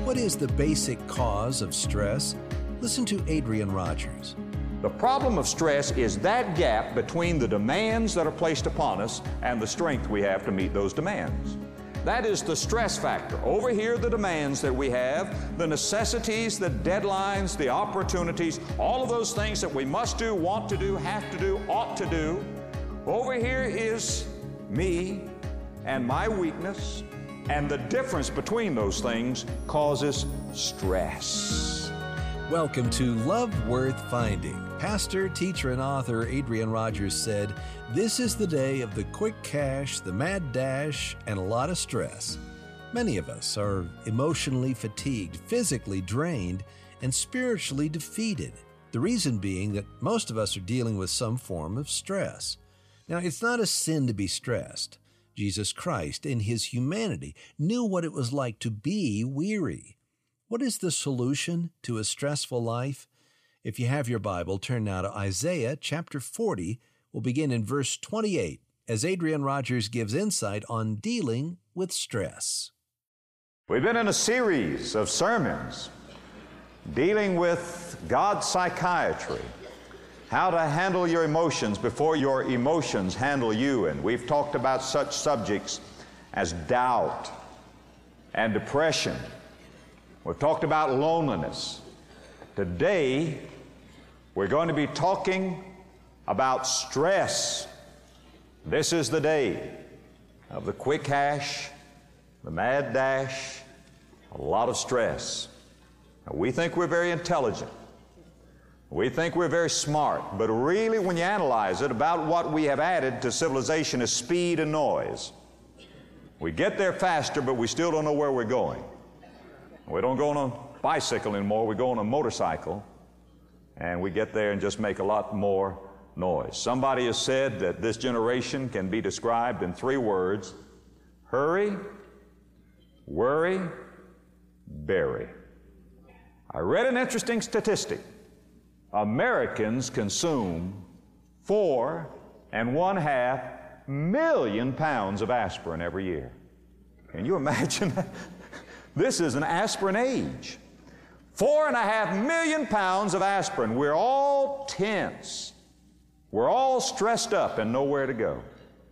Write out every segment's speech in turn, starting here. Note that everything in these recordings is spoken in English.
What is the basic cause of stress? Listen to Adrian Rogers. The problem of stress is that gap between the demands that are placed upon us and the strength we have to meet those demands. That is the stress factor. Over here, the demands that we have, the necessities, the deadlines, the opportunities, all of those things that we must do, want to do, have to do, ought to do. Over here is me and my weakness, and the difference between those things causes stress. Welcome to Love Worth Finding. Pastor, teacher, and author Adrian Rogers said, "This is the day of the quick cash, the mad dash, and a lot of stress." Many of us are emotionally fatigued, physically drained, and spiritually defeated. The reason being that most of us are dealing with some form of stress. Now, it's not a sin to be stressed. Jesus Christ, in His humanity, knew what it was like to be weary. What is the solution to a stressful life? If you have your Bible, turn now to Isaiah chapter 40. We'll begin in verse 28 as Adrian Rogers gives insight on dealing with stress. We've been in a series of sermons dealing with God's psychiatry, how to handle your emotions before your emotions handle you. And we've talked about such subjects as doubt and depression. We've talked about loneliness. Today, we're going to be talking about stress. This is the day of the quick cash, the mad dash, a lot of stress. Now, we think we're very intelligent. We think we're very smart, but really when you analyze it, about what we have added to civilization is speed and noise. We get there faster, but we still don't know where we're going. We don't go on a bicycle anymore, we go on a motorcycle, and we get there and just make a lot more noise. Somebody has said that this generation can be described in 3 words: hurry, worry, bury. I read an interesting statistic. Americans consume 4.5 million pounds of aspirin every year. Can you imagine that? This is an aspirin age. 4.5 million pounds of aspirin. We're all tense. We're all stressed up and nowhere to go.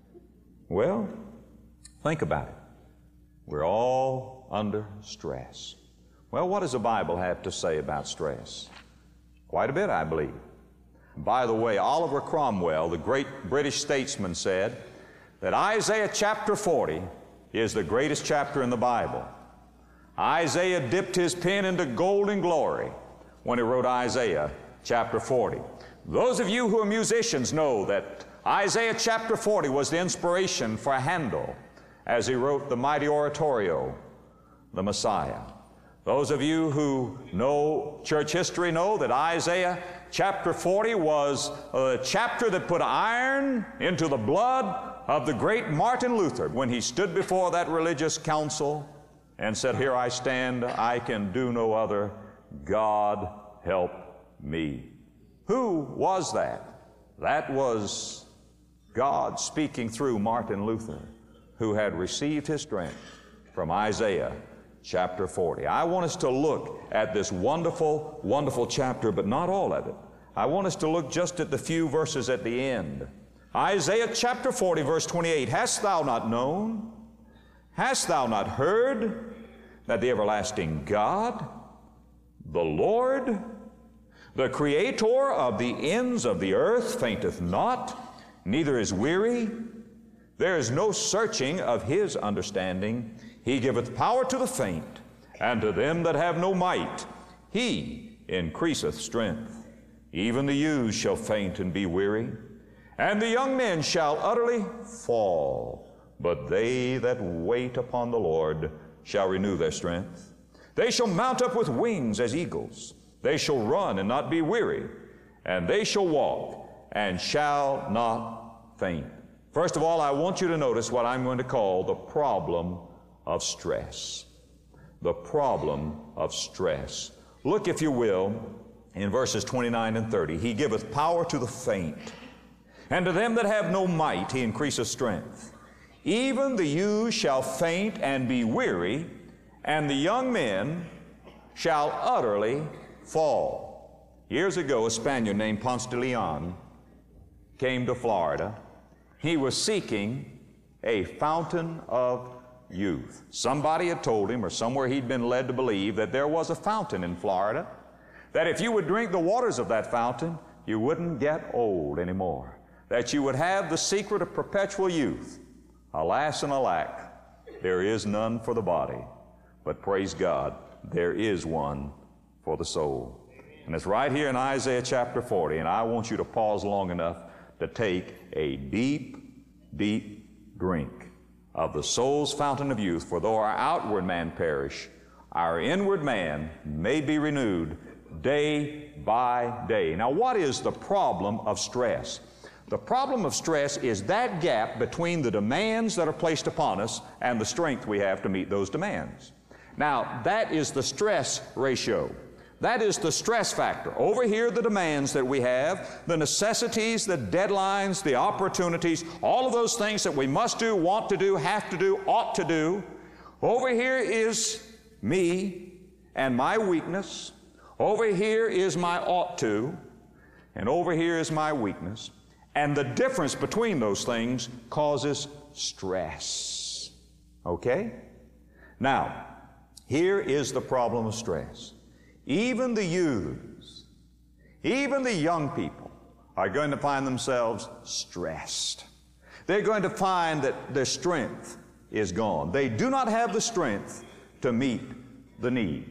Well, think about it. We're all under stress. Well, what does the Bible have to say about stress? Quite a bit, I believe. By the way, Oliver Cromwell, the great British statesman, said that Isaiah chapter 40 is the greatest chapter in the Bible. Isaiah dipped his pen into golden glory when he wrote Isaiah chapter 40. Those of you who are musicians know that Isaiah chapter 40 was the inspiration for Handel as he wrote the mighty oratorio, The Messiah. Those of you who know church history know that Isaiah chapter 40 was a chapter that put iron into the blood of the great Martin Luther when he stood before that religious council and said, "Here I stand, I can do no other. God help me." Who was that? That was God speaking through Martin Luther, who had received his strength from Isaiah chapter 40. I want us to look at this wonderful, wonderful chapter, but not all of it. I want us to look just at the few verses at the end. Isaiah chapter 40, verse 28, "Hast thou not known? Hast thou not heard that the everlasting God, the Lord, the Creator of the ends of the earth, fainteth not, neither is weary? There is no searching of His understanding. He giveth power to the faint, and to them that have no might He increaseth strength. Even the youths shall faint and be weary, and the young men shall utterly fall. But they that wait upon the Lord shall renew their strength. They shall mount up with wings as eagles. They shall run and not be weary, and they shall walk and shall not faint." First of all, I want you to notice what I'm going to call the problem of stress. The problem of stress. Look, if you will, in verses 29 and 30. "He giveth power to the faint, and to them that have no might He increaseth strength. Even the youths shall faint and be weary, and the young men shall utterly fall. Years ago, a Spaniard named Ponce de Leon came to Florida. He was seeking a fountain of youth. Somebody had told him, or somewhere he'd been led to believe, that there was a fountain in Florida, that if you would drink the waters of that fountain, you wouldn't get old anymore, that you would have the secret of perpetual youth. Alas and alack, there is none for the body, but praise God, there is one for the soul. And it's right here in Isaiah chapter 40, and I want you to pause long enough to take a deep, deep drink of the soul's fountain of youth. For though our outward man perish, our inward man may be renewed day by day. Now, what is the problem of stress? The problem of stress is that gap between the demands that are placed upon us and the strength we have to meet those demands. Now, that is the stress ratio. That is the stress factor. Over here, the demands that we have, the necessities, the deadlines, the opportunities, all of those things that we must do, want to do, have to do, ought to do. Over here is me and my weakness. Over here is my ought to, and over here is my weakness. And the difference between those things causes stress. Okay? Now, here is the problem of stress. Even the youths, even the young people are going to find themselves stressed. They're going to find that their strength is gone. They do not have the strength to meet the need.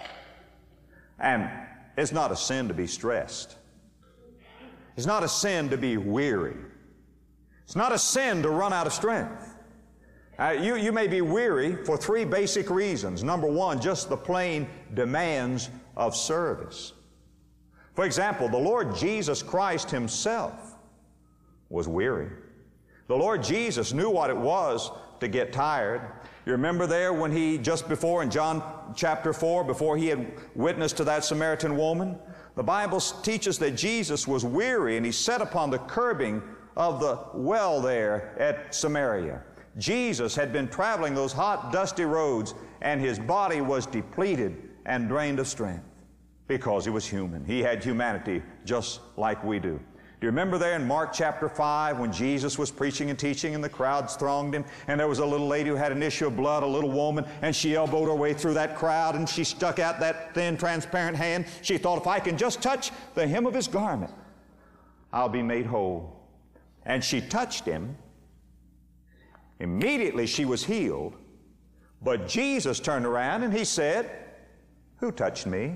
And it's not a sin to be stressed. It's not a sin to be weary. It's not a sin to run out of strength. You may be weary for three basic reasons. Number one, just the plain demands of service. For example, the Lord Jesus Christ Himself was weary. The Lord Jesus knew what it was to get tired. You remember there when He, just before in John chapter 4, before He had witnessed to that Samaritan woman, the Bible teaches that Jesus was weary and He sat upon the curbing of the well there at Samaria. Jesus had been traveling those hot, dusty roads, and His body was depleted and drained of strength because He was human. He had humanity just like we do. Do you remember there in Mark chapter 5 when Jesus was preaching and teaching and the crowds thronged Him, and there was a little lady who had an issue of blood, a little woman, and she elbowed her way through that crowd and she stuck out that thin, transparent hand. She thought, if I can just touch the hem of His garment, I'll be made whole. And she touched Him. Immediately she was healed, but Jesus turned around and He said, "Who touched me?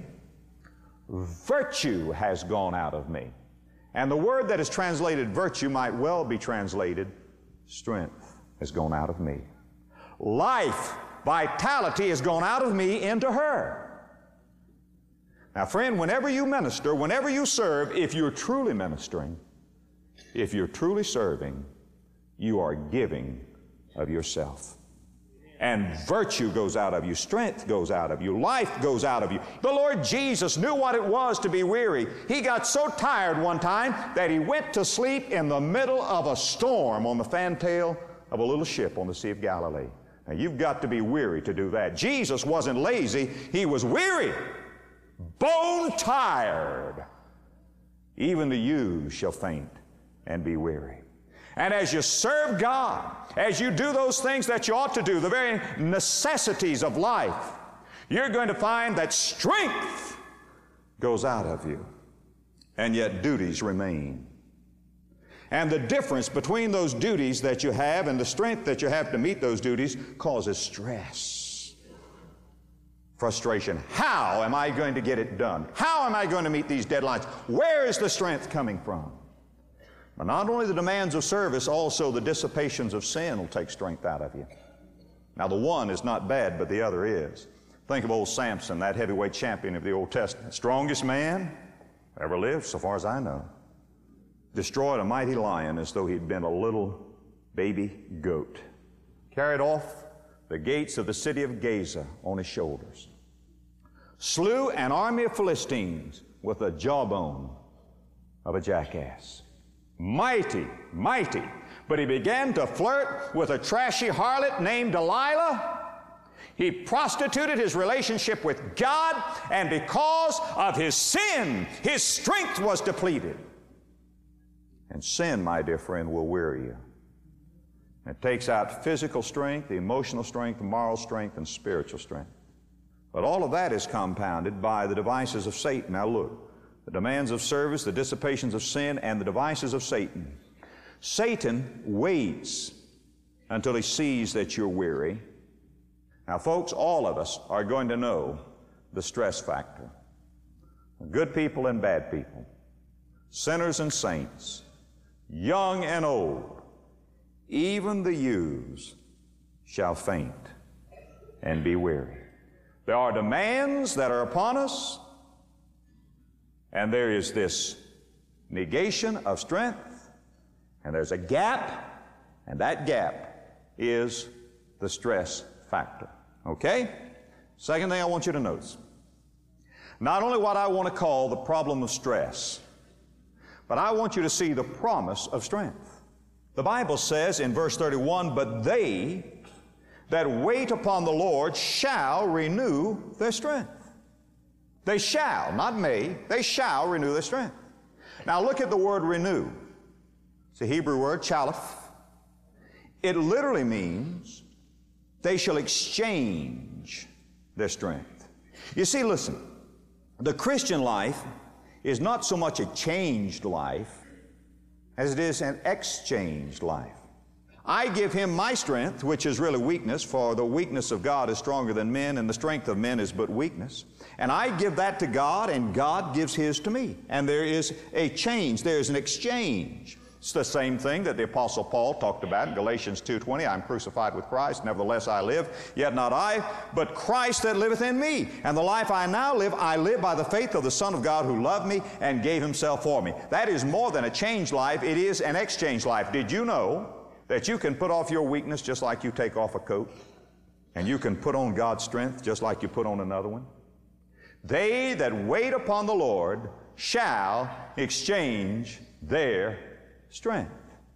Virtue has gone out of me." And the word that is translated virtue might well be translated strength has gone out of me. Life, vitality has gone out of me into her. Now, friend, whenever you minister, whenever you serve, if you're truly ministering, if you're truly serving, you are giving of yourself. And virtue goes out of you, strength goes out of you, life goes out of you. The Lord Jesus knew what it was to be weary. He got so tired one time that He went to sleep in the middle of a storm on the fantail of a little ship on the Sea of Galilee. Now, you've got to be weary to do that. Jesus wasn't lazy. He was weary, bone tired. Even the youths shall faint and be weary. And as you serve God, as you do those things that you ought to do, the very necessities of life, you're going to find that strength goes out of you, and yet duties remain. And the difference between those duties that you have and the strength that you have to meet those duties causes stress, frustration. How am I going to get it done? How am I going to meet these deadlines? Where is the strength coming from? But not only the demands of service, also the dissipations of sin will take strength out of you. Now, the one is not bad, but the other is. Think of old Samson, that heavyweight champion of the Old Testament. Strongest man ever lived, so far as I know. Destroyed a mighty lion as though he'd been a little baby goat. Carried off the gates of the city of Gaza on his shoulders. Slew an army of Philistines with the jawbone of a jackass. Mighty, mighty. But he began to flirt with a trashy harlot named Delilah. He prostituted his relationship with God, and because of his sin, his strength was depleted. And sin, my dear friend, will weary you. It takes out physical strength, emotional strength, moral strength, and spiritual strength. But all of that is compounded by the devices of Satan. Now look, the demands of service, the dissipations of sin, and the devices of Satan. Satan waits until he sees that you're weary. Now folks, all of us are going to know the stress factor. Good people and bad people, sinners and saints, young and old, even the youths shall faint and be weary. There are demands that are upon us, and there is this negation of strength, and there's a gap, and that gap is the stress factor. Okay? Second thing I want you to notice, not only what I want to call the problem of stress, but I want you to see the promise of strength. The Bible says in verse 31, "But they that wait upon the Lord shall renew their strength." They shall, not may, they shall renew their strength. Now look at the word renew. It's a Hebrew word, chalaf. It literally means they shall exchange their strength. You see, listen, the Christian life is not so much a changed life as it is an exchanged life. I give him my strength, which is really weakness, for the weakness of God is stronger than men, and the strength of men is but weakness. And I give that to God, and God gives his to me. And there is a change, there is an exchange. It's the same thing that the Apostle Paul talked about in Galatians 2:20, "I'm crucified with Christ, nevertheless I live, yet not I, but Christ that liveth in me. And the life I now live, I live by the faith of the Son of God who loved me and gave himself for me." That is more than a changed life, it is an exchanged life. Did you know that you can put off your weakness just like you take off a coat? And you can put on God's strength just like you put on another one? They that wait upon the Lord shall exchange their strength.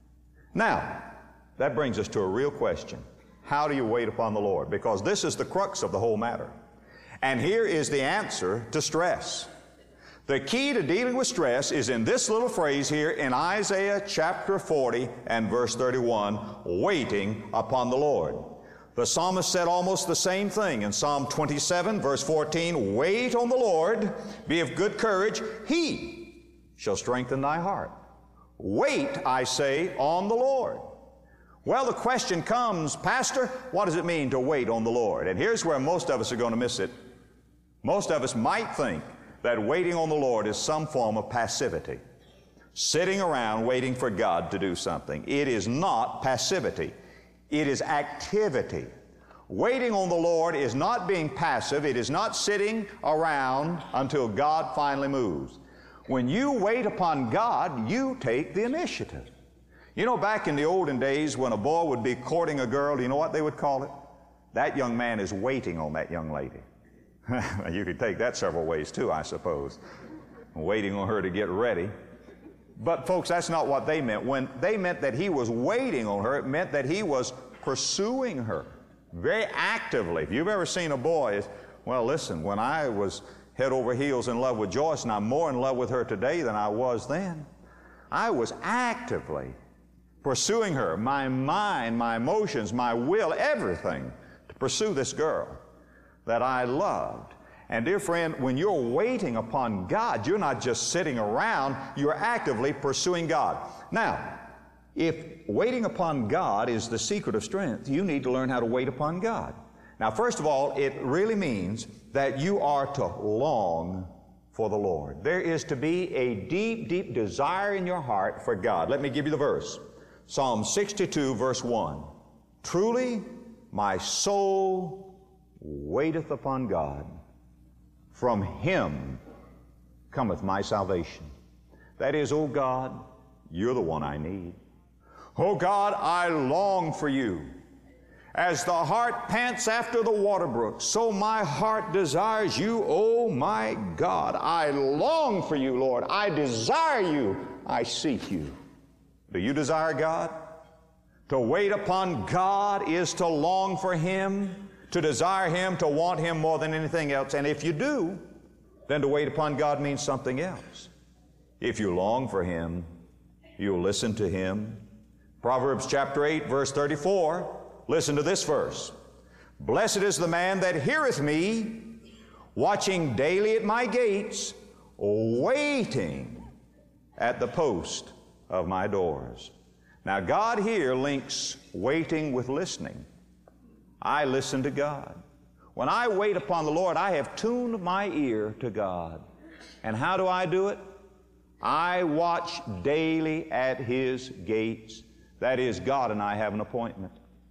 Now, that brings us to a real question. How do you wait upon the Lord? Because this is the crux of the whole matter. And here is the answer to stress. The key to dealing with stress is in this little phrase here in Isaiah chapter 40 and verse 31, waiting upon the Lord. The psalmist said almost the same thing in Psalm 27 verse 14, "Wait on the Lord, be of good courage, he shall strengthen thy heart." Wait, I say, on the Lord. Well, the question comes, Pastor, what does it mean to wait on the Lord? And here's where most of us are going to miss it. Most of us might think that waiting on the Lord is some form of passivity, sitting around waiting for God to do something. It is not passivity. It is activity. Waiting on the Lord is not being passive. It is not sitting around until God finally moves. When you wait upon God, you take the initiative. You know, back in the olden days when a boy would be courting a girl, do you know what they would call it? That young man is waiting on that young lady. You could take that several ways too, I suppose. Waiting on her to get ready. But folks, that's not what they meant. When they meant that he was waiting on her, it meant that he was pursuing her very actively. If you've ever seen a boy, well, listen, when I was head over heels in love with Joyce, and I'm more in love with her today than I was then, I was actively pursuing her, my mind, my emotions, my will, everything to pursue this girl that I loved. And dear friend, when you're waiting upon God, you're not just sitting around, you're actively pursuing God. Now, if waiting upon God is the secret of strength, you need to learn how to wait upon God. Now, first of all, it really means that you are to long for the Lord. There is to be a deep, deep desire in your heart for God. Let me give you the verse. Psalm 62, verse 1. "Truly, my soul waiteth upon God. From him cometh my salvation." That is, oh God, you're the one I need. Oh God, I long for you. As the hart pants after the water brook, so my heart desires you, oh my God. I long for you, Lord. I desire you. I seek you. Do you desire God? To wait upon God is to long for him. to desire Him, to want Him more than anything else. And if you do, then to wait upon God means something else. If you long for Him, you'll listen to Him. Proverbs chapter 8, verse 34, listen to this verse. Blessed is the man that heareth me, watching daily at my gates, waiting at the post of my doors. Now God here links waiting with listening. I listen to God. When I wait upon the Lord, I have tuned my ear to God. And how do I do it? I watch daily at His gates. That is, God and I have an appointment.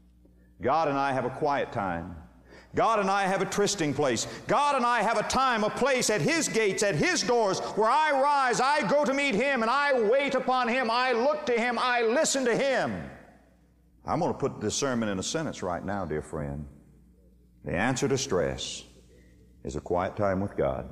God and I have a quiet time. God and I have a trysting place. God and I have a time, a place at His gates, at His doors, where I rise, I go to meet Him, and I wait upon Him, I look to Him, I listen to Him. I'm going to put this sermon in a sentence right now, dear friend. The answer to stress is a quiet time with God.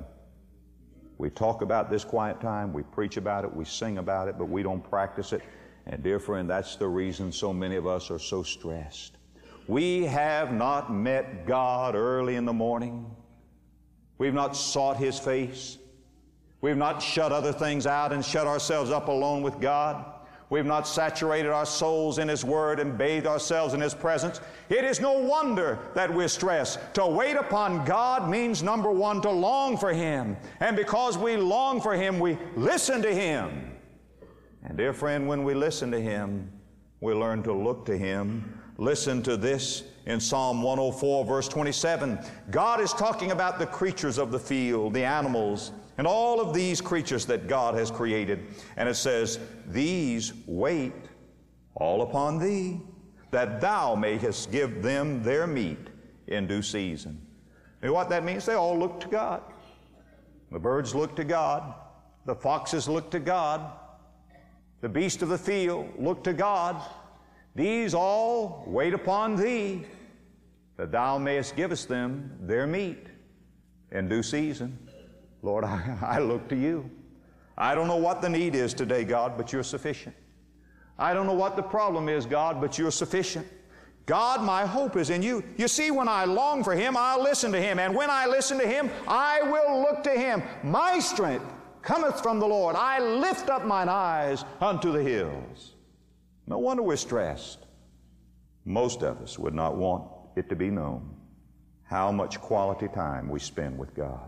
We talk about this quiet time, we preach about it, we sing about it, but we don't practice it. And dear friend, that's the reason so many of us are so stressed. We have not met God early in the morning. We've not sought His face. We've not shut other things out and shut ourselves up alone with God. We've not saturated our souls in His Word and bathed ourselves in His presence. It is no wonder that we're stressed. To wait upon God means, number one, to long for Him. And because we long for Him, we listen to Him. And dear friend, when we listen to Him, we learn to look to Him. Listen to this in Psalm 104, verse 27. God is talking about the creatures of the field, the animals, and all of these creatures that God has created. And it says, these wait all upon Thee, that Thou mayest give them their meat in due season. You know what that means? They all look to God. The birds look to God. The foxes look to God. The beasts of the field look to God. These all wait upon Thee, that Thou mayest give us them their meat in due season. Lord, I look to You. I don't know what the need is today, God, but You're sufficient. I don't know what the problem is, God, but You're sufficient. God, my hope is in You. You see, when I long for Him, I'll listen to Him. And when I listen to Him, I will look to Him. My strength cometh from the Lord. I lift up mine eyes unto the hills. No wonder we're stressed. Most of us would not want it to be known how much quality time we spend with God.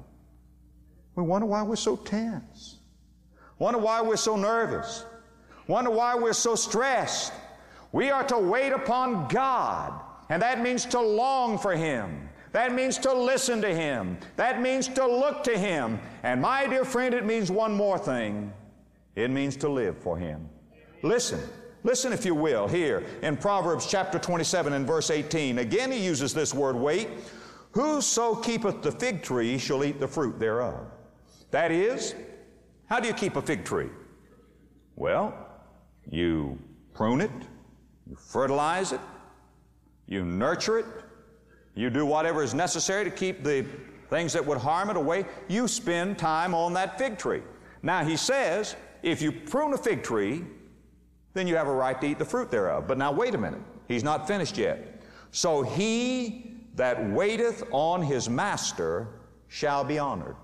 We wonder why we're so tense. Wonder why we're so nervous. Wonder why we're so stressed. We are to wait upon God, and that means to long for Him. That means to listen to Him. That means to look to Him. And my dear friend, it means one more thing. It means to live for Him. Listen. Listen, if you will, here in Proverbs chapter 27 and verse 18. Again, he uses this word, wait. Whoso keepeth the fig tree shall eat the fruit thereof. That is, how do you keep a fig tree? Well, you prune it, you fertilize it, you nurture it, you do whatever is necessary to keep the things that would harm it away. You spend time on that fig tree. Now, he says, if you prune a fig tree, then you have a right to eat the fruit thereof. But now wait a minute. He's not finished yet. So he that waiteth on his master shall be honored.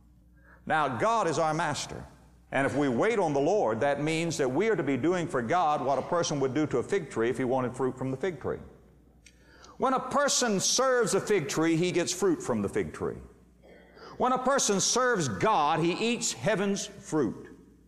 Now God is our master. And if we wait on the Lord, that means that we are to be doing for God what a person would do to a fig tree if he wanted fruit from the fig tree. When a person serves a fig tree, he gets fruit from the fig tree. When a person serves God, he eats heaven's fruit.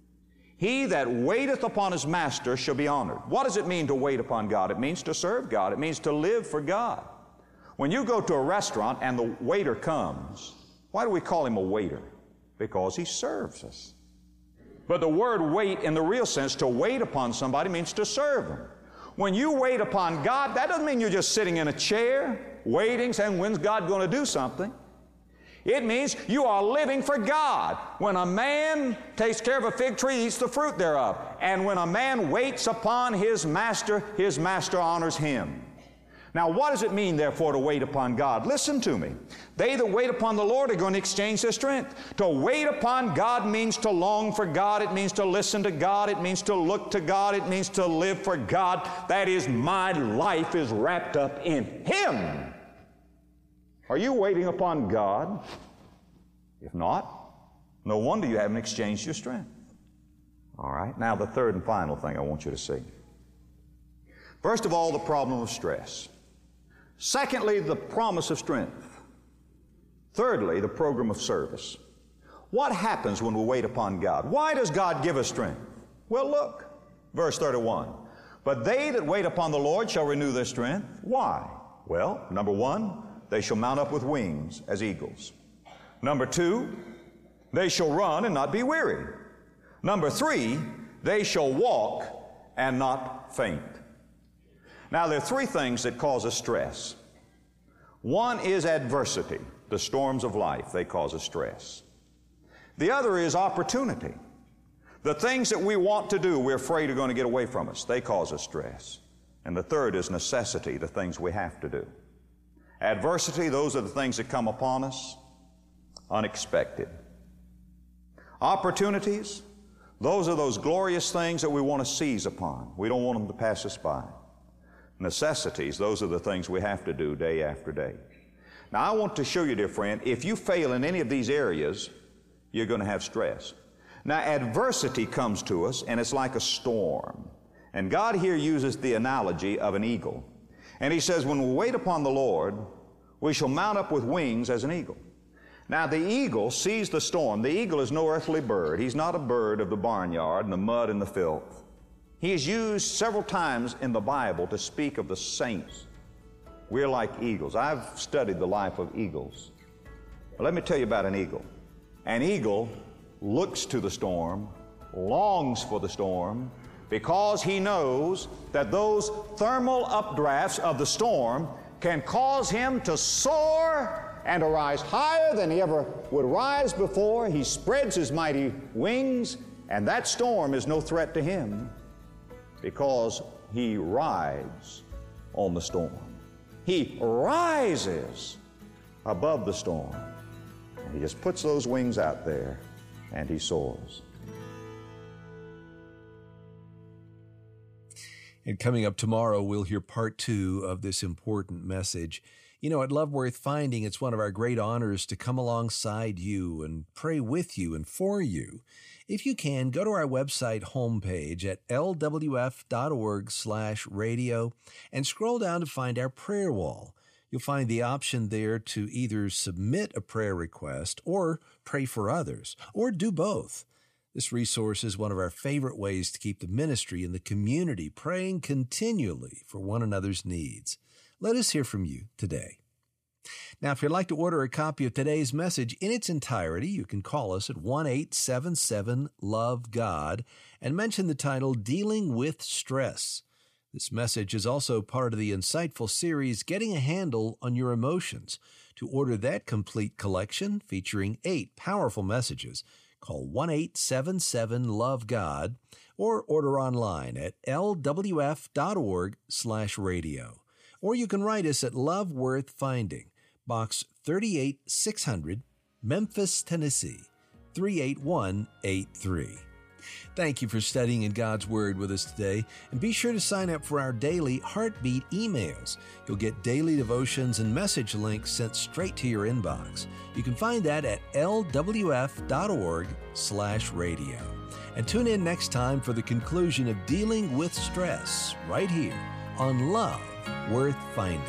He that waiteth upon his master shall be honored. What does it mean to wait upon God? It means to serve God. It means to live for God. When you go to a restaurant and the waiter comes, why do we call him a waiter? Because he serves us. But the word wait in the real sense, to wait upon somebody, means to serve them. When you wait upon God, that doesn't mean you're just sitting in a chair, waiting, saying, when's God going to do something? It means you are living for God. When a man takes care of a fig tree, he eats the fruit thereof. And when a man waits upon his master honors him. Now, what does it mean, therefore, to wait upon God? Listen to me. They that wait upon the Lord are going to exchange their strength. To wait upon God means to long for God. It means to listen to God. It means to look to God. It means to live for God. That is, my life is wrapped up in Him. Are you waiting upon God? If not, no wonder you haven't exchanged your strength. All right, now the third and final thing I want you to see. First of all, the problem of stress. Secondly, the promise of strength. Thirdly, the program of service. What happens when we wait upon God? Why does God give us strength? Well, look, verse 31. But they that wait upon the Lord shall renew their strength. Why? Well, number one, they shall mount up with wings as eagles. Number two, they shall run and not be weary. Number three, they shall walk and not faint. Now, there are three things that cause us stress. One is adversity, the storms of life, they cause us stress. The other is opportunity. The things that we want to do, we're afraid are going to get away from us. They cause us stress. And the third is necessity, the things we have to do. Adversity, those are the things that come upon us, unexpected. Opportunities, those are those glorious things that we want to seize upon. We don't want them to pass us by. Necessities, those are the things we have to do day after day. Now, I want to show you, dear friend, if you fail in any of these areas, you're going to have stress. Now, adversity comes to us, and it's like a storm. And God here uses the analogy of an eagle. And He says, when we wait upon the Lord, we shall mount up with wings as an eagle. Now, the eagle sees the storm. The eagle is no earthly bird. He's not a bird of the barnyard and the mud and the filth. He is used several times in the Bible to speak of the saints. We're like eagles. I've studied the life of eagles. But let me tell you about an eagle. An eagle looks to the storm, longs for the storm, because he knows that those thermal updrafts of the storm can cause him to soar and to rise higher than he ever would rise before. He spreads his mighty wings, and that storm is no threat to him because he rides on the storm. He rises above the storm, and he just puts those wings out there, and he soars. And coming up tomorrow, we'll hear part 2 of this important message. You know, at Love Worth Finding, it's one of our great honors to come alongside you and pray with you and for you. If you can, go to our website homepage at lwf.org/radio and scroll down to find our prayer wall. You'll find the option there to either submit a prayer request or pray for others, or do both. This resource is one of our favorite ways to keep the ministry and the community praying continually for one another's needs. Let us hear from you today. Now, if you'd like to order a copy of today's message in its entirety, you can call us at 1-877-LOVE-GOD and mention the title, Dealing with Stress. This message is also part of the insightful series, Getting a Handle on Your Emotions. To order that complete collection featuring 8 powerful messages, call 1-877-LOVE-GOD or order online at lwf.org/radio. Or you can write us at Love Worth Finding, Box 38600, Memphis, Tennessee, 38183. Thank you for studying in God's Word with us today, and be sure to sign up for our daily Heartbeat emails. You'll get daily devotions and message links sent straight to your inbox. You can find that at lwf.org/radio. And tune in next time for the conclusion of Dealing with Stress, right here on Love Worth Finding.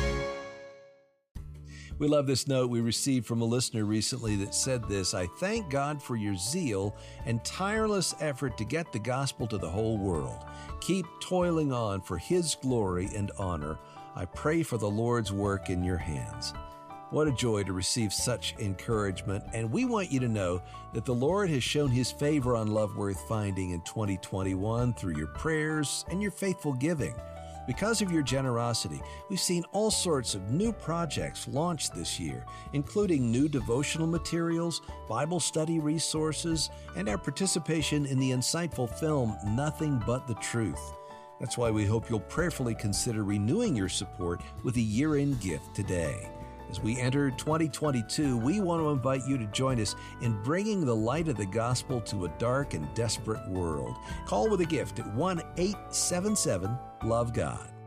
We love this note we received from a listener recently that said this: I thank God for your zeal and tireless effort to get the gospel to the whole world. Keep toiling on for His glory and honor. I pray for the Lord's work in your hands. What a joy to receive such encouragement, and we want you to know that the Lord has shown His favor on Love Worth Finding in 2021 through your prayers and your faithful giving. Because of your generosity, we've seen all sorts of new projects launched this year, including new devotional materials, Bible study resources, and our participation in the insightful film, Nothing But the Truth. That's why we hope you'll prayerfully consider renewing your support with a year-end gift today. As we enter 2022, we want to invite you to join us in bringing the light of the gospel to a dark and desperate world. Call with a gift at 1-877-LOVE-GOD.